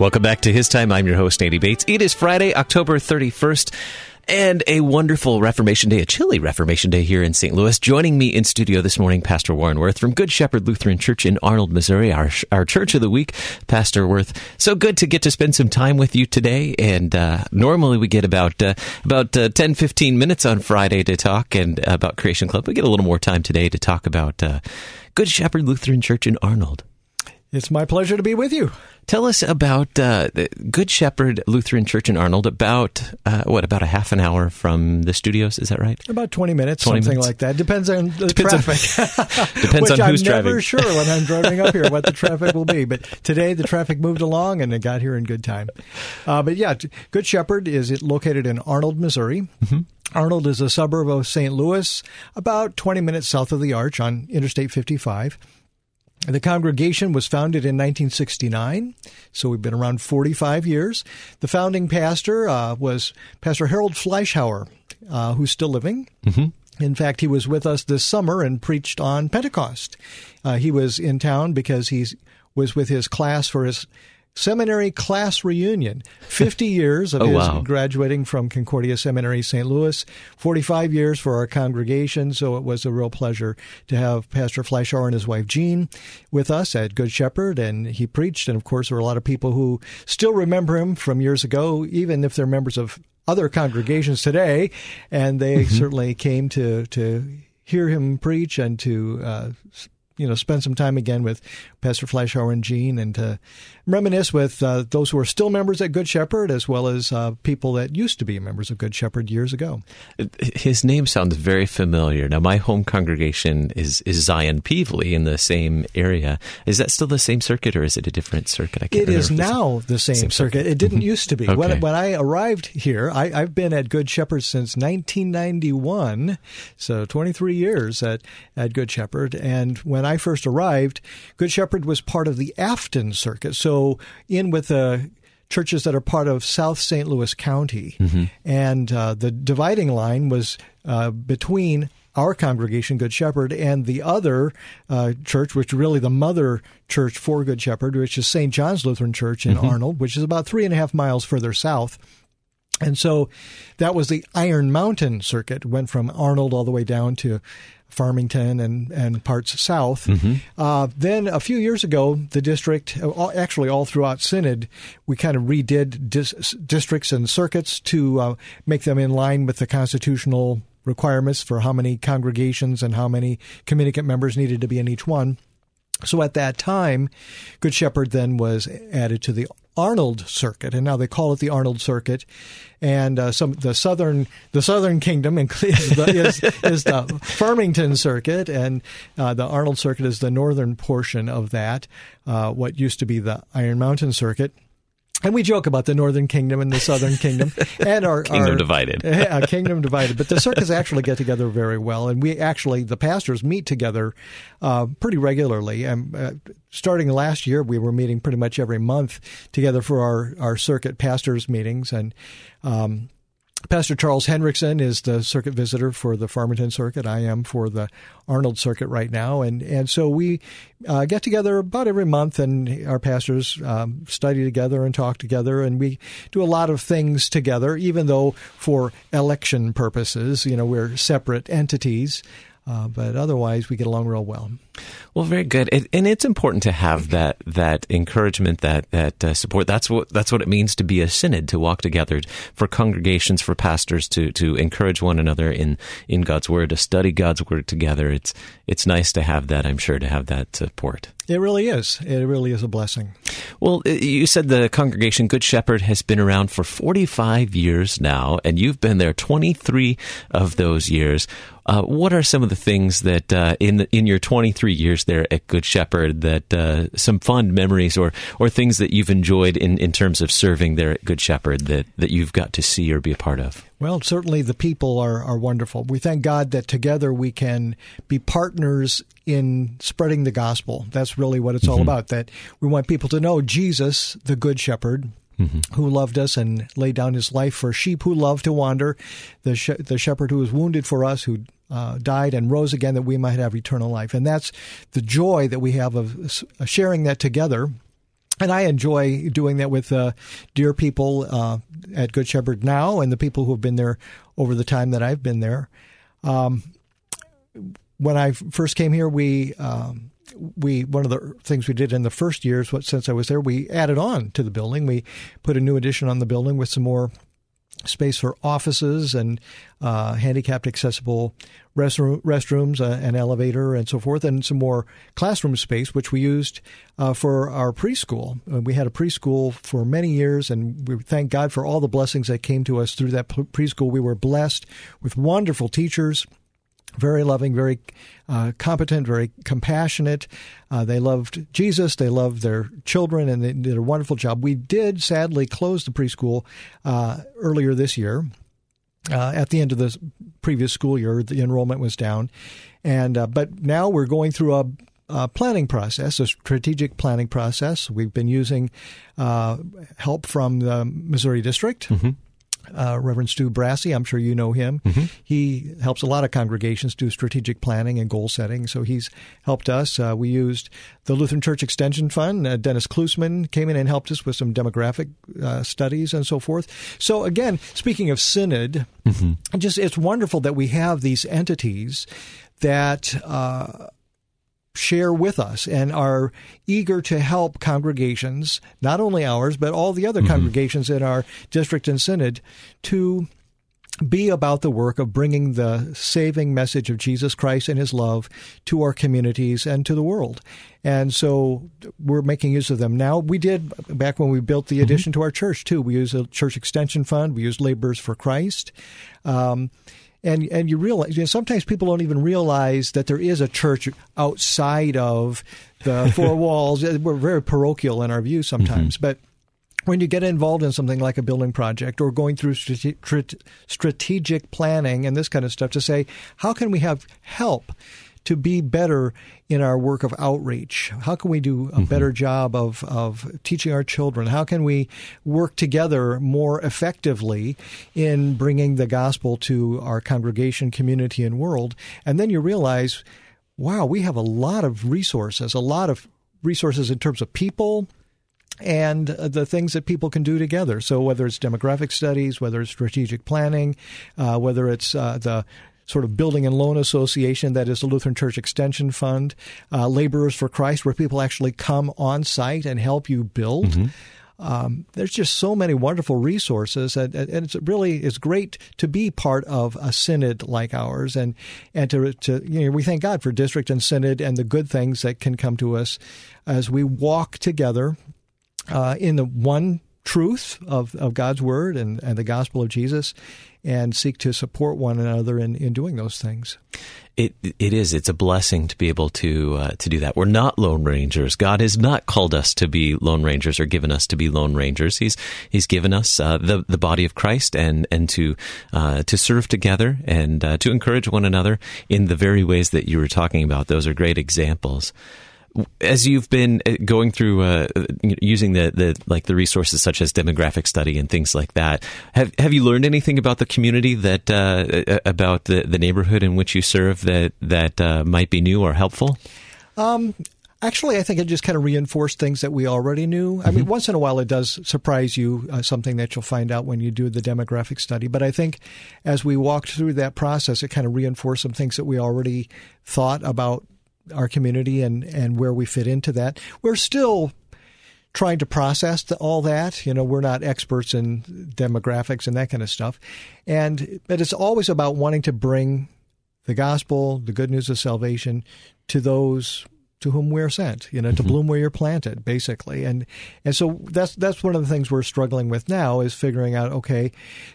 Welcome back to His Time. I'm your host, Andy Bates. It is Friday, October 31st, and a wonderful Reformation Day, a chilly Reformation Day here in St. Louis. Joining me in studio this morning, Pastor Warren Wirth from Good Shepherd Lutheran Church in Arnold, Missouri, our Church of the Week. Pastor Wirth, so good to get to spend some time with you today. And normally we get about 10, 15 minutes on Friday to talk and about Creation Club. We get a little more time today to talk about Good Shepherd Lutheran Church in Arnold. It's my pleasure to be with you. Tell us about Good Shepherd Lutheran Church in Arnold, about a half an hour from the studios, is that right? About 20 minutes, something like that. Depends on the traffic. Depends on who's driving. I'm never sure when I'm driving up here what the traffic will be. But today the traffic moved along and it got here in good time. But yeah, Good Shepherd is located in Arnold, Missouri. Mm-hmm. Arnold is a suburb of St. Louis, about 20 minutes south of the Arch on Interstate 55. The congregation was founded in 1969, so we've been around 45 years. The founding pastor was Pastor Harold Fleischhauer, who's still living. Mm-hmm. In fact, he was with us this summer and preached on Pentecost. He was in town because he was with his class for his seminary class reunion. 50 years of graduating from Concordia Seminary, St. Louis, 45 years for our congregation. So it was a real pleasure to have Pastor Fleischhauer and his wife Jean with us at Good Shepherd, and he preached. And of course, there were a lot of people who still remember him from years ago, even if they're members of other congregations today. And they certainly came to hear him preach and to spend some time again with Pastor Fleischhauer and Jean, and to reminisce with those who are still members at Good Shepherd, as well as people that used to be members of Good Shepherd years ago. His name sounds very familiar. Now, my home congregation is Zion Peevely in the same area. Is that still the same circuit, or is it a different circuit? I can't remember. It is now the same circuit. It didn't used to be. Okay. When I arrived here, I've been at Good Shepherd since 1991, so 23 years at Good Shepherd. And when I first arrived, Good Shepherd was part of the Afton circuit, so in with the churches that are part of South St. Louis County. Mm-hmm. And the dividing line was between our congregation, Good Shepherd, and the other church, which is really the mother church for Good Shepherd, which is St. John's Lutheran Church in Arnold, which is about 3.5 miles further south. And so that was the Iron Mountain circuit, went from Arnold all the way down to Farmington and parts south. Mm-hmm. Then a few years ago, the district, actually all throughout Synod, we kind of redid districts and circuits to make them in line with the constitutional requirements for how many congregations and how many communicant members needed to be in each one. So at that time, Good Shepherd then was added to the Arnold Circuit, and now they call it the Arnold Circuit. And the Southern Kingdom is the Farmington Circuit, and the Arnold Circuit is the northern portion of that, what used to be the Iron Mountain Circuit. And we joke about the Northern Kingdom and the Southern Kingdom, and our Kingdom divided. Kingdom divided. But the circuits actually get together very well, and the pastors meet together pretty regularly. Starting last year, we were meeting pretty much every month together for our circuit pastors meetings, and Pastor Charles Hendrickson is the circuit visitor for the Farmington Circuit. I am for the Arnold Circuit right now. And so we get together about every month, and our pastors study together and talk together, and we do a lot of things together, even though for election purposes, we're separate entities. But otherwise, we get along real well. Well, very good, and it's important to have that encouragement, that support. That's what it means to be a synod, to walk together, for congregations, for pastors to encourage one another in God's Word, to study God's Word together. It's nice to have that. I'm sure, to have that support. It really is. It really is a blessing. Well, you said the congregation Good Shepherd has been around for 45 years now, and you've been there 23 of those years. What are some of the things that in your 23 years there at Good Shepherd, that some fond memories or things that you've enjoyed in terms of serving there at Good Shepherd that you've got to see or be a part of? Well, certainly the people are wonderful. We thank God that together we can be partners in spreading the gospel. That's really what it's all about, that we want people to know Jesus, the Good Shepherd, who loved us and laid down his life for sheep who love to wander, the shepherd who was wounded for us, who died and rose again that we might have eternal life. And that's the joy that we have of sharing that together. And I enjoy doing that with dear people at Good Shepherd now and the people who have been there over the time that I've been there. When I first came here, one of the things we did in the first years, since I was there, we added on to the building. We put a new addition on the building with some more space for offices and handicapped accessible restrooms, an elevator, and so forth, and some more classroom space, which we used for our preschool. We had a preschool for many years, and we thank God for all the blessings that came to us through that preschool. We were blessed with wonderful teachers, very loving, very competent, very compassionate. They loved Jesus. They loved their children, and they did a wonderful job. We did sadly close the preschool earlier this year. At the end of the previous school year, the enrollment was down, but now we're going through a planning process, a strategic planning process. We've been using help from the Missouri District. Mm-hmm. Reverend Stu Brassey, I'm sure you know him. Mm-hmm. He helps a lot of congregations do strategic planning and goal setting, so he's helped us. We used the Lutheran Church Extension Fund. Dennis Klusman came in and helped us with some demographic studies and so forth. So again, speaking of Synod, mm-hmm. It's wonderful that we have these entities that share with us and are eager to help congregations, not only ours, but all the other mm-hmm. congregations in our district and synod, to be about the work of bringing the saving message of Jesus Christ and his love to our communities and to the world. And so we're making use of them now. We did back when we built the addition mm-hmm. to our church, too. We used a church extension fund. We used Laborers for Christ. And you realize, sometimes people don't even realize that there is a church outside of the four walls. We're very parochial in our view sometimes. Mm-hmm. But when you get involved in something like a building project or going through strategic planning and this kind of stuff to say, how can we have help to be better in our work of outreach? How can we do a better job of teaching our children? How can we work together more effectively in bringing the gospel to our congregation, community, and world? And then you realize, wow, we have a lot of resources in terms of people and the things that people can do together. So whether it's demographic studies, whether it's strategic planning, whether it's the sort of building and loan association that is the Lutheran Church Extension Fund, Laborers for Christ, where people actually come on site and help you build. Mm-hmm. There's just so many wonderful resources, and it's great to be part of a synod like ours, and to we thank God for district and synod and the good things that can come to us as we walk together in the one truth of God's Word and the gospel of Jesus, and seek to support one another in doing those things. It's a blessing to be able to do that. We're not lone rangers. God has not called us to be lone rangers or given us to be lone rangers. He's given us the body of Christ and to serve together and to encourage one another in the very ways that you were talking about. Those are great examples. As you've been going through using the resources such as demographic study and things like that, have you learned anything about the community that about the neighborhood in which you serve that might be new or helpful? Actually, I think it just kind of reinforced things that we already knew. I mean, once in a while it does surprise you, something that you'll find out when you do the demographic study. But I think as we walked through that process, it kind of reinforced some things that we already thought about our community and where we fit into that. We're still trying to process all that. We're not experts in demographics and that kind of stuff. But it's always about wanting to bring the gospel, the good news of salvation, to those to whom we're sent, to bloom where you're planted, basically. And so that's one of the things we're struggling with now, is figuring out, okay,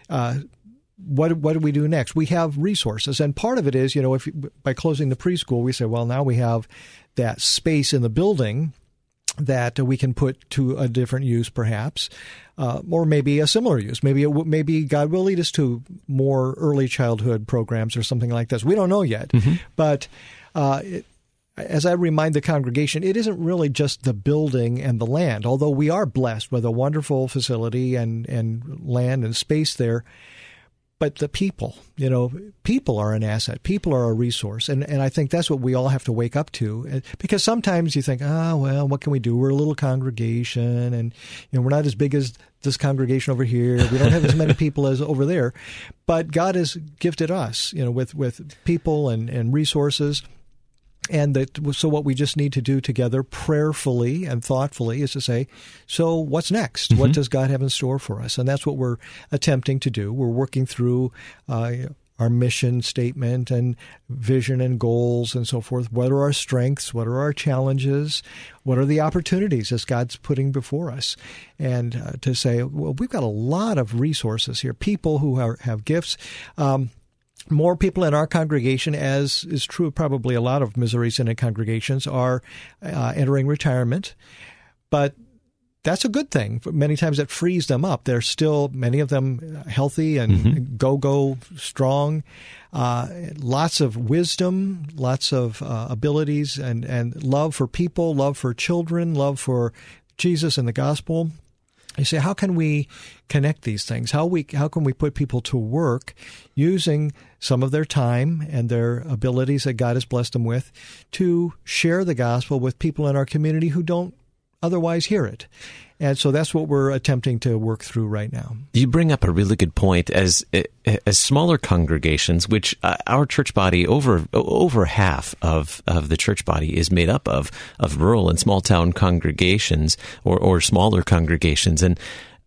what do we do next? We have resources, and part of it is, if by closing the preschool, we say, well, now we have that space in the building that we can put to a different use, perhaps, or maybe a similar use. Maybe God will lead us to more early childhood programs or something like this. We don't know yet, but as I remind the congregation, it isn't really just the building and the land, although we are blessed with a wonderful facility and land and space there. But the people are an asset. People are a resource. And I think that's what we all have to wake up to. Because sometimes you think, well, what can we do? We're a little congregation, and we're not as big as this congregation over here. We don't have as many people as over there. But God has gifted us, with people and resources. And so what we just need to do together prayerfully and thoughtfully is to say, so what's next? Mm-hmm. What does God have in store for us? And that's what we're attempting to do. We're working through our mission statement and vision and goals and so forth. What are our strengths? What are our challenges? What are the opportunities that God's putting before us? And to say, well, we've got a lot of resources here, people who have gifts. More people in our congregation, as is true of probably a lot of Missouri Synod congregations, are entering retirement. But that's a good thing. Many times it frees them up. They're still, many of them, healthy and go strong. Lots of wisdom, lots of abilities, and love for people, love for children, love for Jesus and the gospel. You say, how can we connect these things? How can we put people to work using some of their time and their abilities that God has blessed them with to share the gospel with people in our community who don't otherwise hear it? And so that's what we're attempting to work through right now. You bring up a really good point. As smaller congregations, which our church body, over half of the church body is made up of rural and small town congregations or smaller congregations. And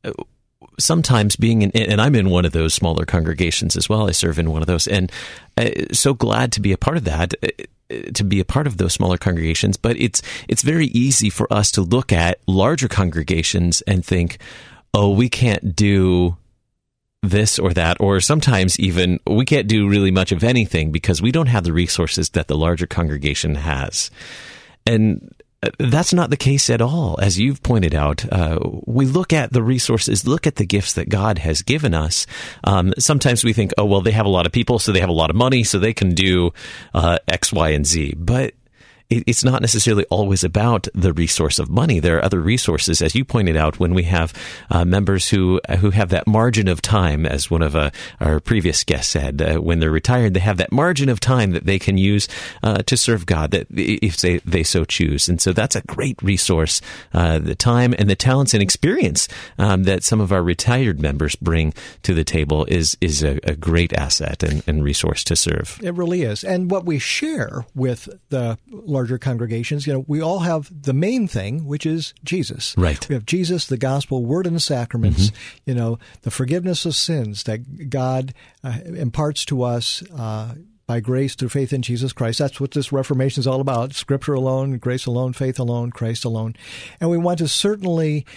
sometimes and I'm in one of those smaller congregations as well. I serve in one of those, and so glad to be a part of that. To be a part of those smaller congregations, but it's very easy for us to look at larger congregations and think, oh, we can't do this or that, or sometimes even we can't do really much of anything because we don't have the resources that the larger congregation has. And that's not the case at all. As you've pointed out, we look at the resources, look at the gifts that God has given us. Sometimes we think, oh, well, they have a lot of people, so they have a lot of money, so they can do X, Y, and Z. But it's not necessarily always about the resource of money. There are other resources, as you pointed out, when we have members who have that margin of time, as one of our previous guests said, when they're retired, they have that margin of time that they can use to serve God, that if they so choose. And so that's a great resource, the time and the talents and experience that some of our retired members bring to the table is a great asset and resource to serve. It really is. And what we share with the larger congregations, we all have the main thing, which is Jesus. Right. We have Jesus, the gospel, word and the sacraments, the forgiveness of sins that God imparts to us by grace through faith in Jesus Christ. That's what this Reformation is all about. Scripture alone, grace alone, faith alone, Christ alone. And we want to certainly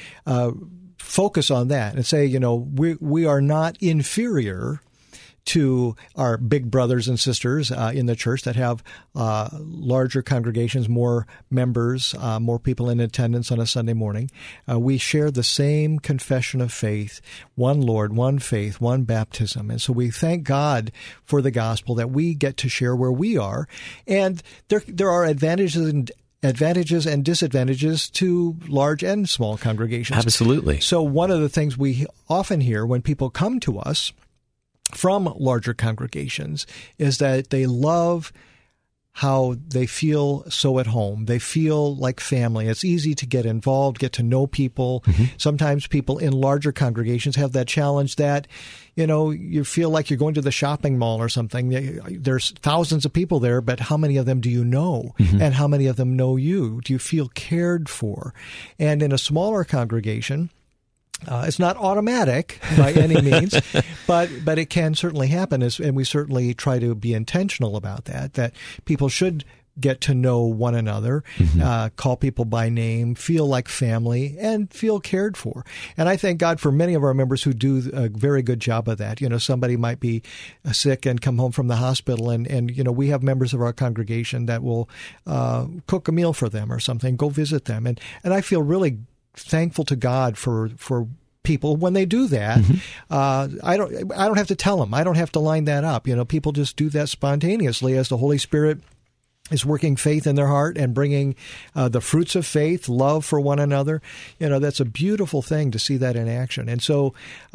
focus on that and say, we are not inferior to our big brothers and sisters in the church that have larger congregations, more members, more people in attendance on a Sunday morning. We share the same confession of faith, one Lord, one faith, one baptism. And so we thank God for the gospel that we get to share where we are. And there are advantages and disadvantages to large and small congregations. Absolutely. So one of the things we often hear when people come to us from larger congregations is that they love how they feel so at home. They feel like family. It's easy to get involved, get to know people. Mm-hmm. Sometimes people in larger congregations have that challenge that, you feel like you're going to the shopping mall or something. There's thousands of people there, but how many of them do you know? Mm-hmm. And how many of them know you? Do you feel cared for? And in a smaller congregation, it's not automatic by any means, but it can certainly happen, and we certainly try to be intentional about that people should get to know one another, mm-hmm. Call people by name, feel like family, and feel cared for. And I thank God for many of our members who do a very good job of that. Somebody might be sick and come home from the hospital, and we have members of our congregation that will cook a meal for them or something, go visit them. And I feel really thankful to God for people when they do that. Mm-hmm. I don't have to tell them. I don't have to line that up. People just do that spontaneously as the Holy Spirit is working faith in their heart and bringing the fruits of faith, love for one another. That's a beautiful thing to see that in action. And so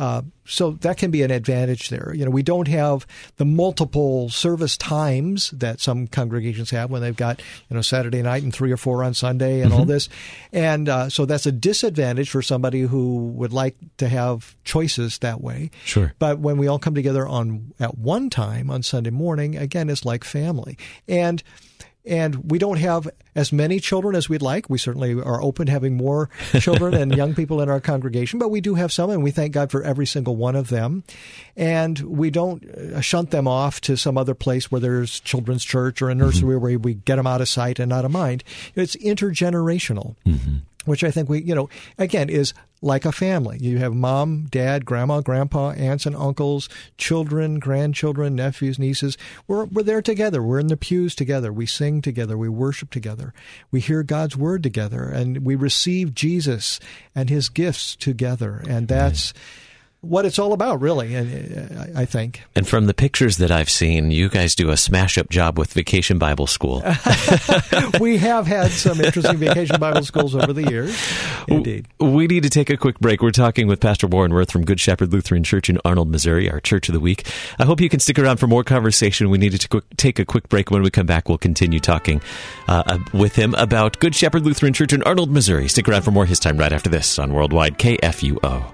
so that can be an advantage there. We don't have the multiple service times that some congregations have when they've got, Saturday night and 3 or 4 on Sunday and all this. And so that's a disadvantage for somebody who would like to have choices that way. Sure. But when we all come together at one time on Sunday morning, again, it's like family. And we don't have as many children as we'd like. We certainly are open to having more children and young people in our congregation, but we do have some, and we thank God for every single one of them. And we don't shunt them off to some other place where there's children's church or a nursery where we get them out of sight and out of mind. It's intergenerational. Which I think again, is like a family. You have mom, dad, grandma, grandpa, aunts and uncles, children, grandchildren, nephews, nieces. We're there together. We're in the pews together. We sing together. We worship together. We hear God's word together. And we receive Jesus and his gifts together. And that's what it's all about, really, I think. And from the pictures that I've seen, you guys do a smash-up job with Vacation Bible School. We have had some interesting Vacation Bible Schools over the years. Indeed. We need to take a quick break. We're talking with Pastor Warren Wirth from Good Shepherd Lutheran Church in Arnold, Missouri, our Church of the Week. I hope you can stick around for more conversation. We need to take a quick break. When we come back, we'll continue talking with him about Good Shepherd Lutheran Church in Arnold, Missouri. Stick around for more His Time right after this on Worldwide KFUO.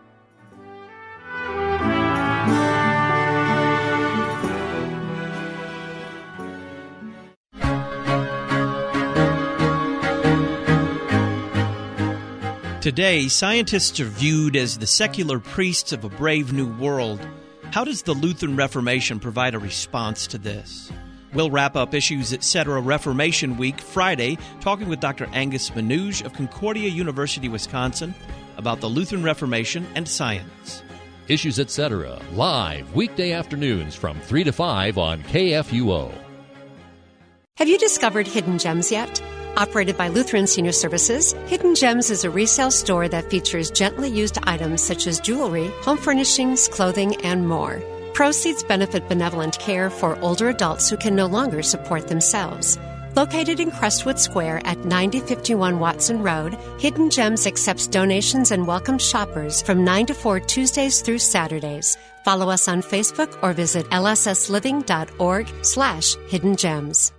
Today, scientists are viewed as the secular priests of a brave new world. How does the Lutheran Reformation provide a response to this? We'll wrap up Issues Etc. Reformation Week Friday, talking with Dr. Angus Manouge of Concordia University, Wisconsin, about the Lutheran Reformation and science. Issues Etc. live weekday afternoons from 3 to 5 on KFUO. Have you discovered Hidden Gems yet? Operated by Lutheran Senior Services, Hidden Gems is a resale store that features gently used items such as jewelry, home furnishings, clothing, and more. Proceeds benefit benevolent care for older adults who can no longer support themselves. Located in Crestwood Square at 9051 Watson Road, Hidden Gems accepts donations and welcomes shoppers from 9 to 4 Tuesdays through Saturdays. Follow us on Facebook or visit lssliving.org/Hidden Gems.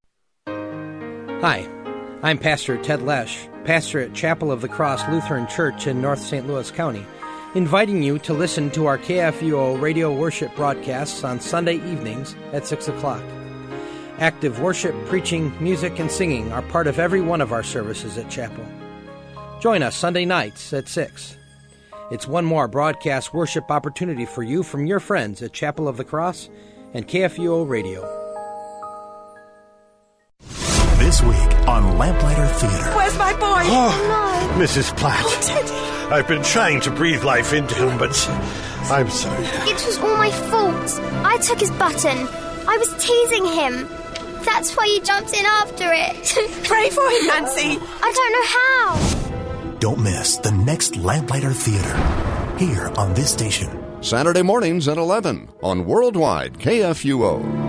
Hi, I'm Pastor Ted Lesh, pastor at Chapel of the Cross Lutheran Church in North St. Louis County, inviting you to listen to our KFUO radio worship broadcasts on Sunday evenings at 6 o'clock. Active worship, preaching, music, and singing are part of every one of our services at Chapel. Join us Sunday nights at 6. It's one more broadcast worship opportunity for you from your friends at Chapel of the Cross and KFUO Radio. This week on Lamplighter Theater. Where's my boy? Oh, no. Mrs. Platt. Oh, Teddy. I've been trying to breathe life into him, but I'm sorry. It was all my fault. I took his button. I was teasing him. That's why you jumped in after it. Pray for him, Nancy. I don't know how. Don't miss the next Lamplighter Theater here on this station. Saturday mornings at 11 on Worldwide KFUO.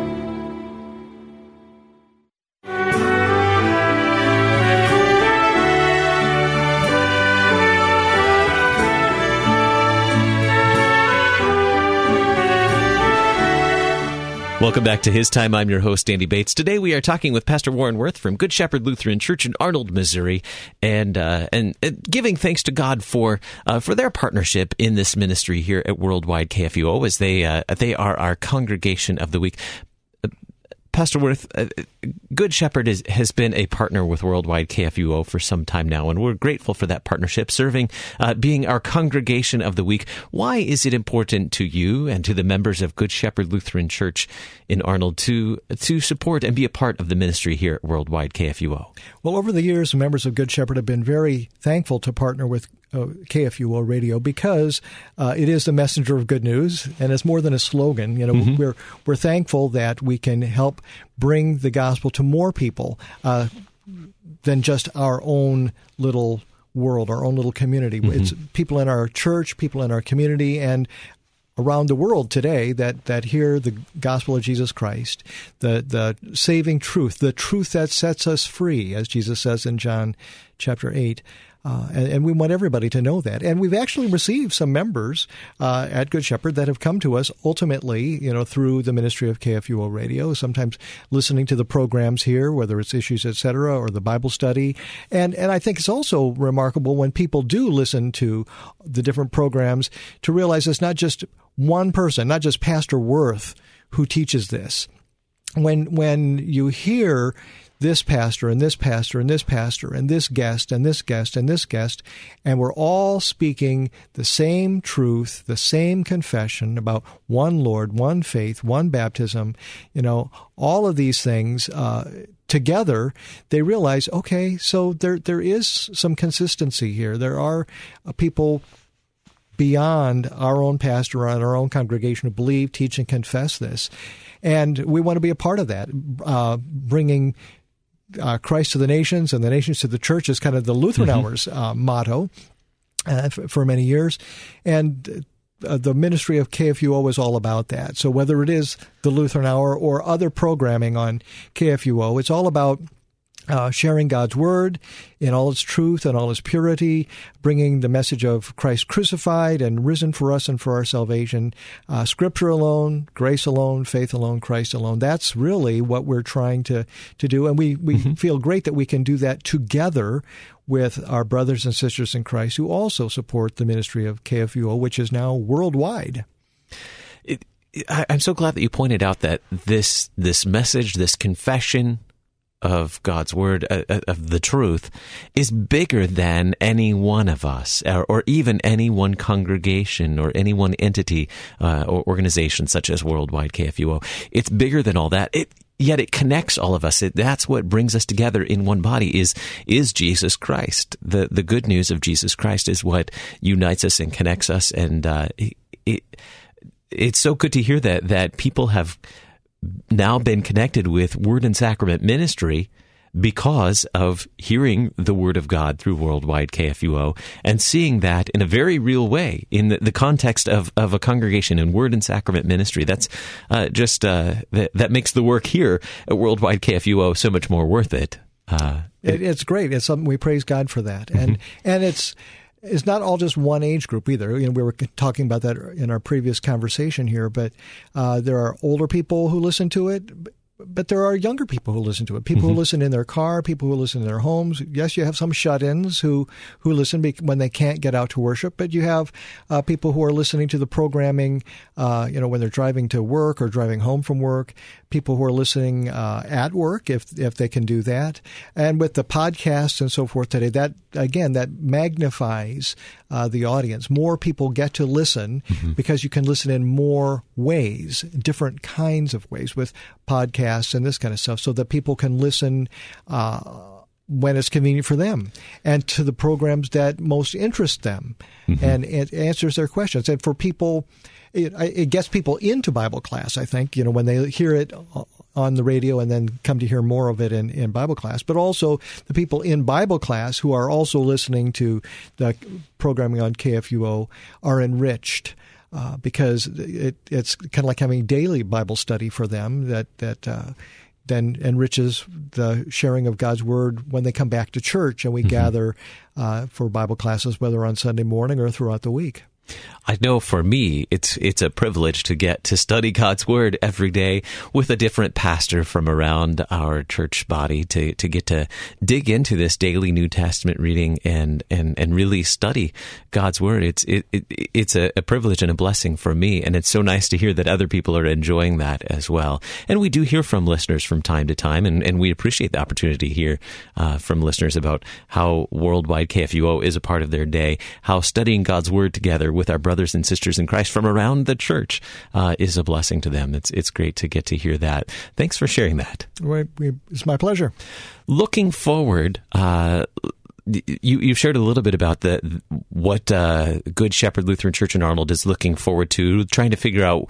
Welcome back to His Time. I'm your host, Andy Bates. Today we are talking with Pastor Warren Wirth from Good Shepherd Lutheran Church in Arnold, Missouri, and giving thanks to God for their partnership in this ministry here at Worldwide KFUO, as they are our congregation of the week. Pastor Wirth, Good Shepherd has been a partner with Worldwide KFUO for some time now, and we're grateful for that partnership, serving, being our congregation of the week. Why is it important to you and to the members of Good Shepherd Lutheran Church in Arnold to support and be a part of the ministry here at Worldwide KFUO? Well, over the years, members of Good Shepherd have been very thankful to partner with KFUO Radio because it is the messenger of good news, and it's more than a slogan. We're thankful that we can help bring the gospel to more people than just our own little world, our own little community. Mm-hmm. It's people in our church, people in our community, and around the world today that hear the gospel of Jesus Christ, the saving truth, the truth that sets us free, as Jesus says in John chapter 8. And we want everybody to know that. And we've actually received some members at Good Shepherd that have come to us ultimately, through the ministry of KFUO Radio, sometimes listening to the programs here, whether it's Issues, etc., or the Bible study. And I think it's also remarkable when people do listen to the different programs to realize it's not just one person, not just Pastor Worth who teaches this. When you hear this pastor and this pastor and this pastor and this guest and this guest and this guest, and we're all speaking the same truth, the same confession about one Lord, one faith, one baptism, all of these things together, they realize, okay, so there is some consistency here. There are people beyond our own pastor and our own congregation who believe, teach, and confess this. And we want to be a part of that, bringing Christ to the nations and the nations to the church is kind of the Lutheran Hour's motto for many years. And the ministry of KFUO is all about that. So whether it is the Lutheran Hour or other programming on KFUO, it's all about sharing God's Word in all its truth and all its purity, bringing the message of Christ crucified and risen for us and for our salvation, Scripture alone, grace alone, faith alone, Christ alone. That's really what we're trying to do, and we feel great that we can do that together with our brothers and sisters in Christ who also support the ministry of KFUO, which is now worldwide. I'm so glad that you pointed out that this message, this confession of God's Word, of the truth, is bigger than any one of us, or even any one congregation, or any one entity or organization such as Worldwide KFUO. It's bigger than all that. Yet it connects all of us. That's what brings us together in one body is Jesus Christ. The good news of Jesus Christ is what unites us and connects us. And it's so good to hear that people have now been connected with Word and Sacrament ministry because of hearing the Word of God through Worldwide KFUO and seeing that in a very real way in the context of a congregation in Word and Sacrament ministry. That's that makes the work here at Worldwide KFUO so much more worth it. It's great. It's something we praise God for that, and it's not all just one age group either. We were talking about that in our previous conversation here, but there are older people who listen to it, but there are younger people who listen to it. People who listen in their car, people who listen in their homes. Yes, you have some shut-ins who listen when they can't get out to worship, but you have people who are listening to the programming, when they're driving to work or driving home from work. People who are listening at work, if they can do that. And with the podcasts and so forth today, that magnifies the audience. More people get to listen because you can listen in more ways, different kinds of ways with podcasts and this kind of stuff, so that people can listen when it's convenient for them and to the programs that most interest them. And it answers their questions. And for people, it gets people into Bible class, I think, when they hear it on the radio and then come to hear more of it in Bible class. But also the people in Bible class who are also listening to the programming on KFUO are enriched because it's kind of like having daily Bible study for them that then enriches the sharing of God's Word when they come back to church and we gather for Bible classes, whether on Sunday morning or throughout the week. I know for me, it's a privilege to get to study God's Word every day with a different pastor from around our church body, to get to dig into this daily New Testament reading and really study God's Word. It's a privilege and a blessing for me, and it's so nice to hear that other people are enjoying that as well. And we do hear from listeners from time to time, and we appreciate the opportunity to hear from listeners about how Worldwide KFUO is a part of their day, how studying God's Word together with our brothers and sisters in Christ from around the church is a blessing to them. It's great to get to hear that. Thanks for sharing that. It's my pleasure. Looking forward, you've shared a little bit about what Good Shepherd Lutheran Church in Arnold is looking forward to, trying to figure out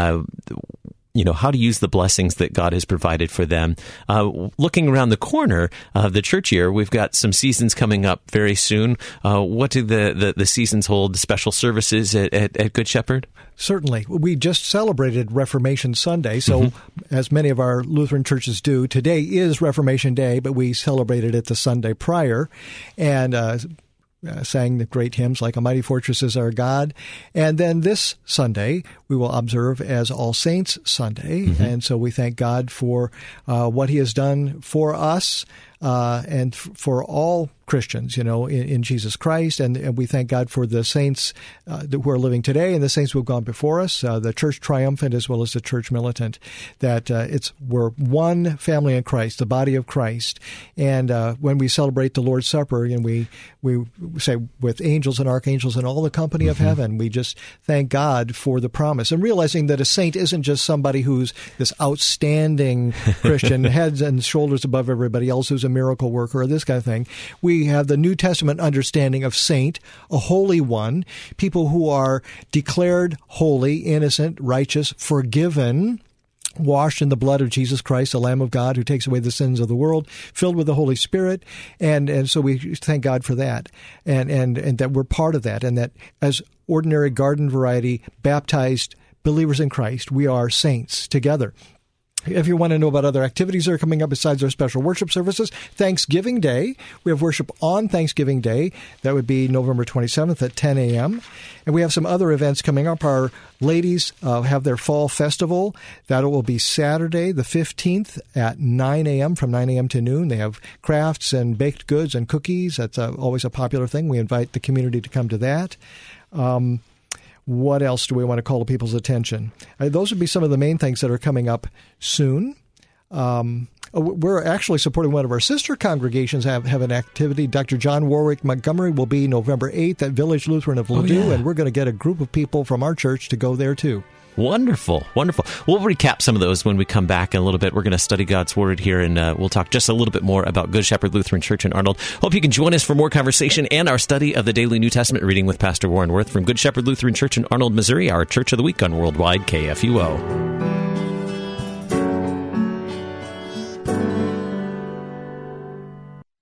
how to use the blessings that God has provided for them. Looking around the corner of the church year, we've got some seasons coming up very soon. What do the seasons hold? Special services at Good Shepherd? Certainly. We just celebrated Reformation Sunday, so as many of our Lutheran churches do, today is Reformation Day, but we celebrated it the Sunday prior. And sang the great hymns like A Mighty Fortress Is Our God. And then this Sunday, we will observe as All Saints Sunday. And so we thank God for what he has done for us and for all Christians, in Jesus Christ. And we thank God for the saints who are living today and the saints who have gone before us, the church triumphant as well as the church militant, that we're one family in Christ, the body of Christ. And when we celebrate the Lord's Supper, and we say with angels and archangels and all the company of heaven, we just thank God for the promise. And realizing that a saint isn't just somebody who's this outstanding Christian, heads and shoulders above everybody else, who's a miracle worker or this kind of thing. We have the New Testament understanding of saint, a holy one, people who are declared holy, innocent, righteous, forgiven, washed in the blood of Jesus Christ, the Lamb of God who takes away the sins of the world, filled with the Holy Spirit. And so we thank God for that, and that we're part of that, and that as ordinary garden variety baptized believers in Christ, we are saints together. If you want to know about other activities that are coming up besides our special worship services, Thanksgiving Day. We have worship on Thanksgiving Day. That would be November 27th at 10 a.m. And we have some other events coming up. Our ladies have their fall festival. That will be Saturday, the 15th at 9 a.m., from 9 a.m. to noon. They have crafts and baked goods and cookies. That's always a popular thing. We invite the community to come to that. What else do we want to call to people's attention? Those would be some of the main things that are coming up soon. We're actually supporting one of our sister congregations have an activity. Dr. John Warwick Montgomery will be November 8th at Village Lutheran of Ladue, and we're going to get a group of people from our church to go there too. Wonderful, wonderful. We'll recap some of those when we come back in a little bit. We're going to study God's Word here, and we'll talk just a little bit more about Good Shepherd Lutheran Church in Arnold. Hope you can join us for more conversation and our study of the Daily New Testament reading with Pastor Warren Wirth from Good Shepherd Lutheran Church in Arnold, Missouri, our Church of the Week on Worldwide KFUO.